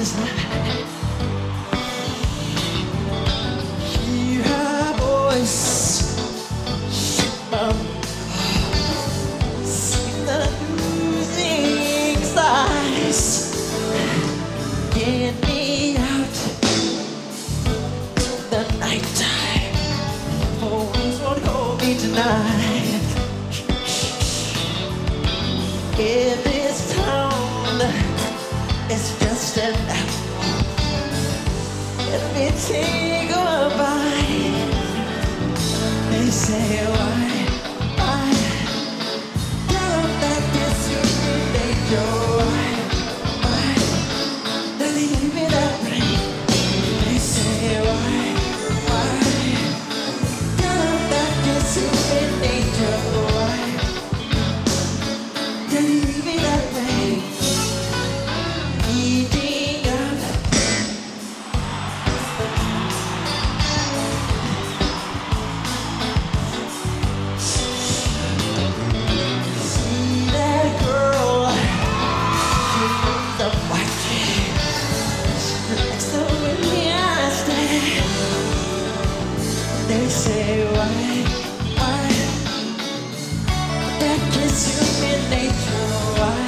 last night. Hear her voice, shake my sing the losing sighs. Get me out the nighttime. For once won't hold me tonight. In this town, it's just an apple. Let me take a bite. They say why tell them that this human angel. Why they leave me that rain. They say why tell them that this human angel. They leave me that way. Eating up. See that girl, she wears a white dress. She likes the way I stand. They say why that kiss human nature. Why